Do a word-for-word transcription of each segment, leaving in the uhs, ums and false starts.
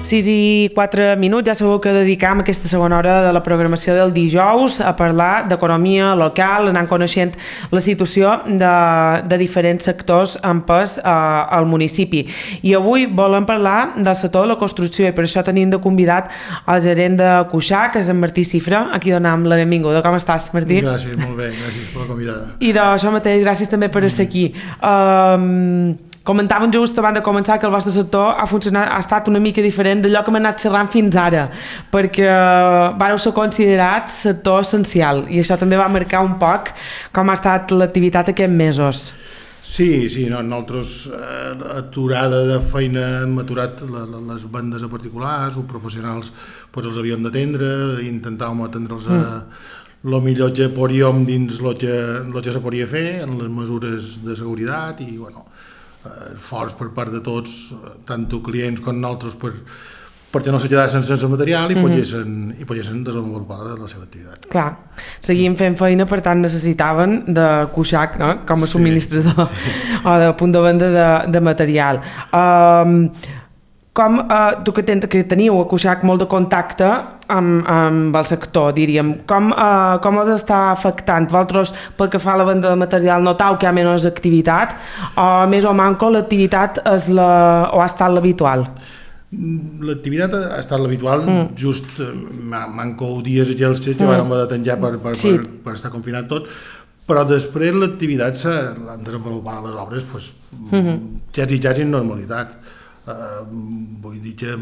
sis i quatre minuts, ja sabeu que dedicam aquesta segona hora de la programació del dijous a parlar d'economia local, anant coneixent la situació de, de diferents sectors en pes eh, al municipi. I avui volem parlar del sector de la construcció i per això tenim de convidat el gerent de Cuixà, que és en Martí Cifra. Aquí donem la benvinguda. Com estàs, Martí? Gràcies, molt bé, gràcies per la convidada. I d'això mateix, gràcies també per estar aquí. Um, Comentàvem just abans de començar que el vostre sector ha funcionat, ha estat una mica diferent d'allò que hem anat xerrant fins ara, perquè vareu ser considerat sector essencial i això també va marcar un poc com ha estat l'activitat aquests mesos. Sí, sí, no, nosaltres eh, aturada de feina hem aturat la, la, les bandes a particulars, o professionals pues, els havíem d'atendre, intentàvem atendre'ls a mm. el millor que podíem dins el que, el que se podia fer, en les mesures de seguretat i, bueno, forts per part de tots, tant clients com nosaltres, per, perquè no se quedassin sense material i mm-hmm. poguessin, i poguessin desenvolupar la seva activitat. Clar, seguim fent feina, per tant necessitaven de Cuixà, no? Com a subministrador sí, sí. o de punt de venda de, de material. Um, com, uh, tu que, ten, que teniu a Cuixà molt de contacte amb, amb el sector, diríem, com, uh, com els està afectant? Vosaltres, pel que fa a la venda de material, notau que hi ha menys activitat o més o manco l'activitat és la, o ha estat l'habitual? L'activitat ha estat l'habitual, mm. just manco dies aquells que mm. vam haver de tancar per, per, sí. per, per estar confinat tot, però després l'activitat s'han desenvolupat les obres pues, mm-hmm. xats i xats en normalitat. Uh, vull dir que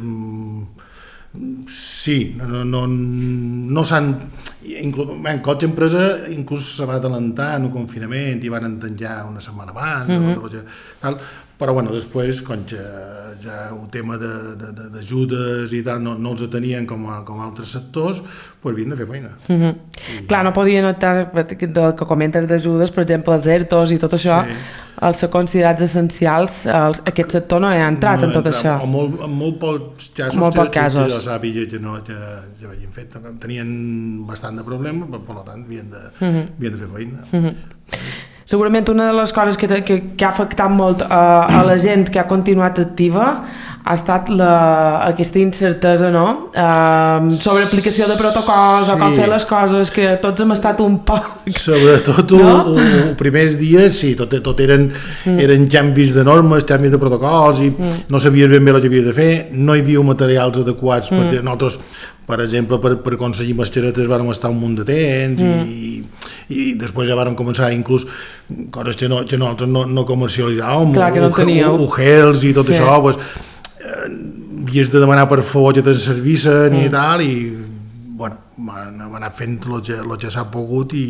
sí, no, no, no s'han en qualque empresa inclús se va adelantar en el confinament i van tancar una setmana abans mm-hmm. tal, però bueno, després com que ja el tema d'ajudes i tal no, no els tenien com, a, com a altres sectors, pues havien de fer feina. Mm-hmm. I... Clar, no podia notar del que comentes d'ajudes, per exemple els ERTOs i tot això, sí. els considerats essencials, els, aquest sector no ha entrat no en tot entrat, això. En molt, en molt pocs casos, molt pocs casos. Que jo sàpiga que no que, que havien fet, tenien bastant de problemes, per, per tant havien de, mm-hmm. havien de fer feina. Mm-hmm. Segurament una de les coses que, que, que ha afectat molt a, a la gent que ha continuat activa ha estat la, aquesta incertesa, no? Uh, sobre aplicació de protocols sí. o com fer les coses, que tots hem estat un poc... Sobretot no? els primers dies, sí, tot, tot eren, mm. eren canvis de normes, canvis de protocols i mm. no sabies ben bé el que havies de fer, no hi havia materials adequats mm. perquè nosaltres, per exemple, per, per aconseguir mascaretes vàrem estar un munt de temps mm. i, i després ja vàrem començar inclús coses que, no, que nosaltres no, no comercialitzàvem, Clar, que no teníeu. o gels i tot sí. això, pues, eh, havies de demanar per favor que te'n servissen mm. i tal, i bueno, hem anat fent el que, el que s'ha pogut i,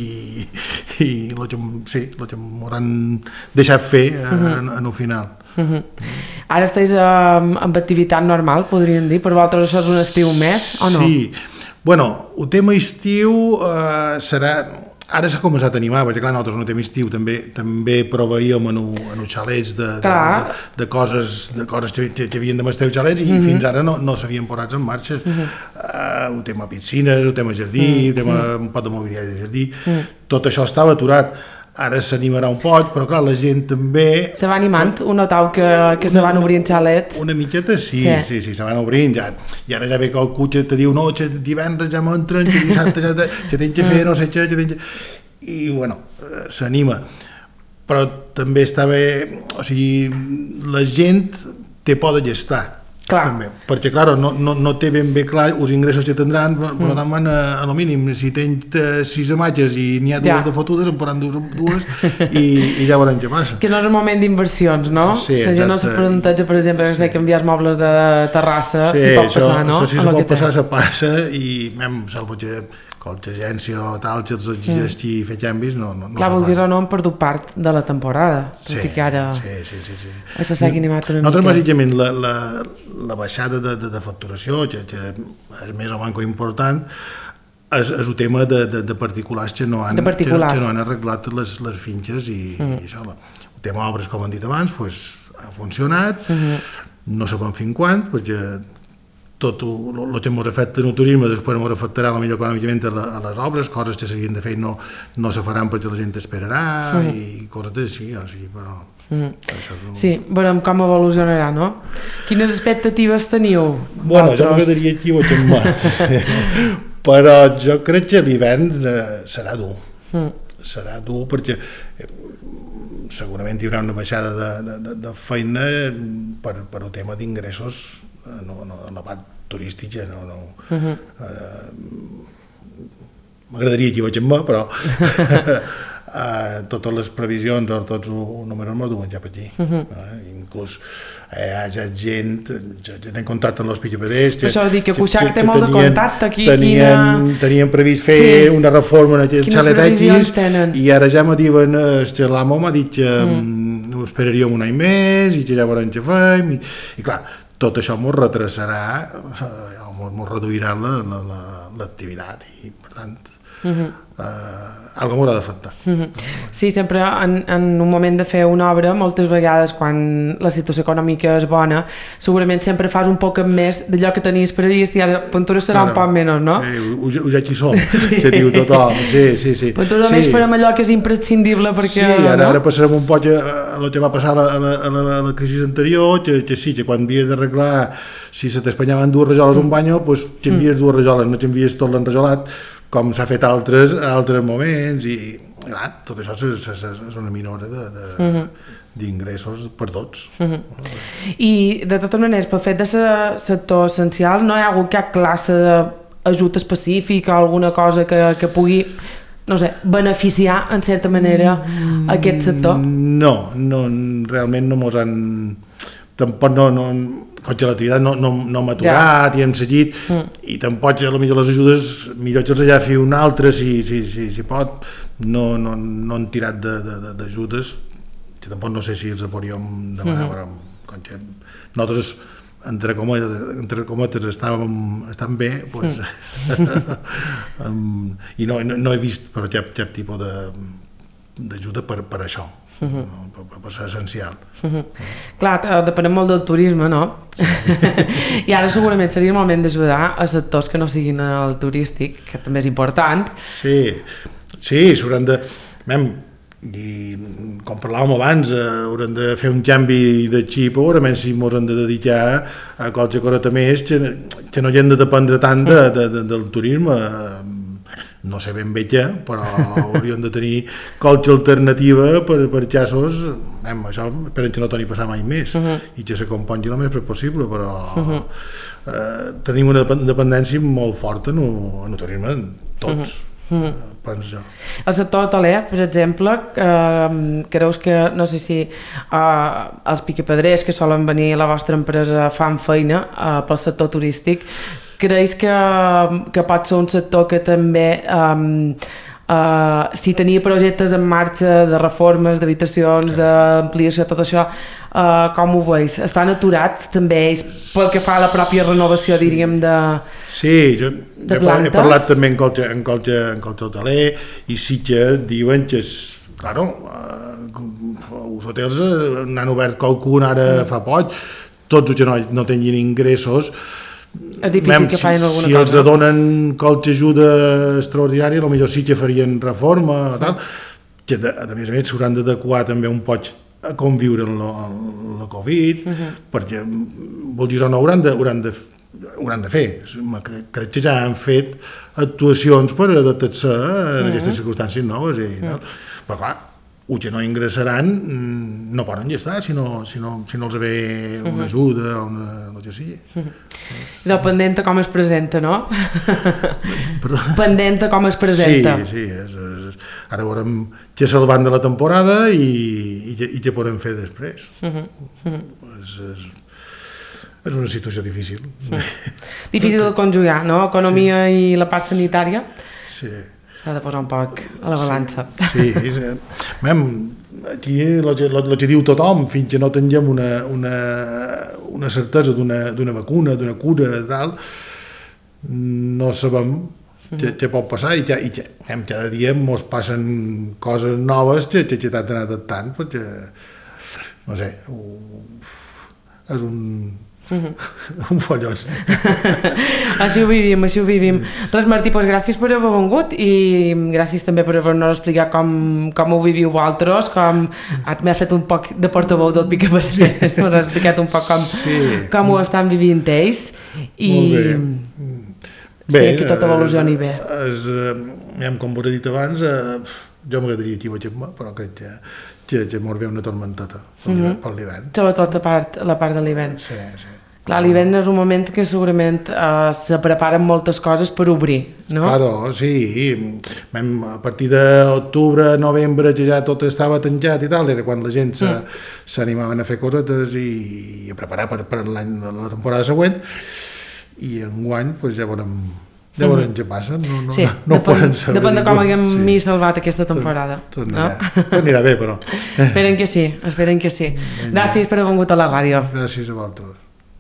i el que, sí, el que m'hauran deixat fer mm-hmm. en, en el final. Mm-hmm. Ara estàs amb, amb activitat normal, podríem dir? Per vosaltres això és un estiu més o no? Sí, bueno, el tema estiu eh, serà... Ara s'ha començat a animar, perquè clar, nosaltres no tenim estiu, també també proveïem en els xalets de, de, de, de coses, de coses que, que havien de mestre els xalets i mm-hmm. fins ara no, no s'havien posat en marxa. Mm-hmm. Uh, el tema piscines, el tema jardí, mm-hmm. el tema un pot de mobiliari de jardí, mm-hmm. tot això estava aturat. Ara s'animarà un poc, però clar, la gent també... Se va animant, ho notau que, que una, se van obrint xalets? Una miqueta sí, sí, sí, sí se van obrint, ja. I ara ja ve que el cotxe te diu, no, que divendres ja m'entren, que dissabte ja te, que tens que fer no sé què, que tens que... I, bueno, s'anima. Però també està bé, o sigui, la gent té por de gestar. Clar. També, perquè clar, no, no, no té ben bé clar els ingressos que tindran, però mm. tant van a, a lo mínim, si tens sis imatges i n'hi ha dues ja. de fotudes, en posaran dues, dues i, i ja veurem què passa. Que no és un moment d'inversions, no? Sí, la gent no se planteja, per exemple, sí. canviar els mobles de terrassa, sí, si pot això, passar, no? Això si se pot passar, se passa i même, salvo que qualque agència o tal que els exigeixi mm. fer canvis, no, no, no clar, vulguis o no, hem perdut part de la temporada, sí, perquè ara sí, sí, sí, sí. això s'ha animat una mica. Nosaltres, bàsicament, la, la, la baixada de, de, de facturació, que, que és més o menys important, és, és el tema de, de, de particulars que no han, particulars. Que, que no han arreglat les, les finques i, mm. i això. El tema obres, com han dit abans, pues, ha funcionat, mm-hmm. no sabem fins quan, perquè tot el que ens afecta en el turisme després ens afectarà potser econòmicament a, la, a les obres, coses que s'havien de fer no, no se faran perquè la gent esperarà mm. i coses així, o sigui, però... Mm. Això és un... Sí, veurem com evolucionarà, no? Quines expectatives teniu? Bueno, jo m'agradaria aquí ho també, però jo crec que l'hivern eh, serà dur, mm. serà dur perquè eh, segurament hi haurà una baixada de, de, de, de feina per, per el tema d'ingressos no, no, en la part turística no, no. Uh-huh. eh, m'agradaria que hi vaig amb mi, però eh, totes les previsions o tots els números me'ls duen ja per aquí. Uh-huh. eh, inclús eh, hi ha gent, ja, ja tenen contacte amb l'Hospici Pedrés. Això vol dir que Cuixac té molt de contacte aquí. Tenien, quina... tenien previst fer sí. una reforma en aquell xalet X i ara ja me diuen, que l'amo m'ha dit que mm. ho esperaríem un any més i que ja veurem què fem i, i clar, tot això m'ho retrasarà, m'ho reduirà l'activitat i per tant uh-huh. eh, algo m'haurà d'afectar. Uh-huh. Sí, sempre en, en un moment de fer una obra, moltes vegades quan la situació econòmica és bona, segurament sempre fas un poc més d'allò que tenies previst i ara Pintura serà claro. un poc menys, no? Sí, ho ja aquí som, sí. que diu tothom, sí, sí, sí. Pintura sí. més farem allò que és imprescindible perquè... Sí, ara, no? ara passarem un poc a el que va passar a la, a la, a la crisi anterior, que, que sí, que quan havies d'arreglar, si se t'espanyaven dues rajoles un banyo, doncs t'envies dues rajoles, no t'envies tot l'enrajolat, com s'ha fet altres, altres moments i clar, tot això és, és, és una minora d'ingressos uh-huh. per tots. Uh-huh. I de totes maneres, pel fet de ser sector essencial, no hi ha hagut cap classe d'ajut específic o alguna cosa que, que pugui, no sé, beneficiar en certa manera mm, aquest sector? No, no, realment no mos han... Tampoc no... no com que l'activitat no, no, no hem aturat ja. i hem seguit mm. i tampoc potser les ajudes millor que els allà fi un altre si, si, si, si pot no, no, no han tirat d'ajudes que tampoc no sé si els podríem demanar mm. però com que nosaltres entre cometes, entre cometes estàvem, estàvem bé pues, mm. um, i no, no, no he vist però cap, cap tipus d'ajuda per, per això. Uh-huh. No, per, per ser essencial. Uh-huh. Clar, depenem molt del turisme, no? Sí. I ara segurament seria el moment d'ajudar a sectors que no siguin el turístic, que també és important. Sí, sí, s'hauran de... Mem, i com parlàvem abans, eh, haurem de fer un canvi de xip, segurament si ens hem de dedicar a qualque cosa més, que, que no hem de dependre tant de, de, de, del turisme. No sé ben bé què, però hauríem de tenir qualque alternativa per, per casos, em, això esperem que no torni a passar mai més uh-huh. i que s'acompanyi el més possible, però uh-huh. eh, tenim una dependència molt forta en el, en el turisme, tots, uh-huh. eh, penso jo. El sector hoteler, per exemple, eh, creus que, no sé si eh, els piquepedrers que solen venir a la vostra empresa fan feina eh, pel sector turístic, creus que, que pot ser un sector que també, um, uh, si tenia projectes en marxa de reformes, d'habitacions, d'ampliació, tot això, uh, com ho veus? Estan aturats també ells pel que fa a la pròpia renovació, diríem, de Sí, jo de he, he parlat també en qualque, en qualque, en qualque hoteler i sí que diuen que és, claro, uh, els hotels n'han obert qualcun ara mm. fa poc, tots els que no, no tenien ingressos és difícil que facin alguna si, si cosa. els donen qualque ajuda extraordinària, potser sí que farien reforma o tal, que de, a més a més s'hauran d'adequar també un poc a conviure amb la, amb la Covid, uh-huh. perquè vol dir o no hauran de, hauran de, hauran de fer. Crec que ja han fet actuacions per adaptar-se a uh-huh. aquestes circumstàncies noves i tal. Uh-huh. Però clar, o que no ingressaran no poden ja estar si no, si no, si no els ve una uh-huh. ajuda o una, no que sigui. Uh-huh. Pendent a com es presenta, no? Pendent a com es presenta. Sí, sí, és, és, ara veurem què salvant de la temporada i, i, i què podem fer després. Uh-huh. Uh-huh. És, és, és una situació difícil. Uh-huh. Difícil de conjugar, no? Economia sí. i la part sanitària. Sí. S'ha de posar un poc a la balança. Sí, sí és, mem, aquí el que diu tothom, fins que no tinguem una, una, una certesa d'una vacuna, d'una cura, tal, no sabem què, què pot passar i, que, i que, hem, cada dia ens passen coses noves que, que, que t'han adaptant, perquè, no sé, és un... Uh-huh. Un follon. Així ho vivim, així ho vivim. Res, Martí, doncs gràcies per haver vengut i gràcies també per haver-nos explicat com, com ho viviu vosaltres, com ah, m'has fet un poc de portaveu del Picapedrer, m'has explicat un poc com, sí. com ho estan vivint ells i espero que tot evolucioni bé. És, és, com us he dit abans, eh, jo m'agradaria aquí veure-me, però crec que que, que mos ve una tormenteta per l'hivern. Sobretot la part, la part de l'hivern. Sí, sí. Clar, l'hivern és un moment que segurament eh, se preparen moltes coses per obrir, no? Claro, sí. A partir d'octubre, novembre, que ja tot estava tancat i tal, era quan la gent s'animaven mm. a fer cosetes i, i a preparar per, per l'any, la temporada següent, i enguany pues, ja veurem... Ja veurem què passa, no, no, sí, no depèn, poden saber. Depèn de com haguem sí. mi salvat aquesta temporada. Tot, tot, anirà, no? tot anirà bé, però... Esperen que sí, esperen que sí. Gràcies per haver vingut a la ràdio. Gràcies a vosaltres.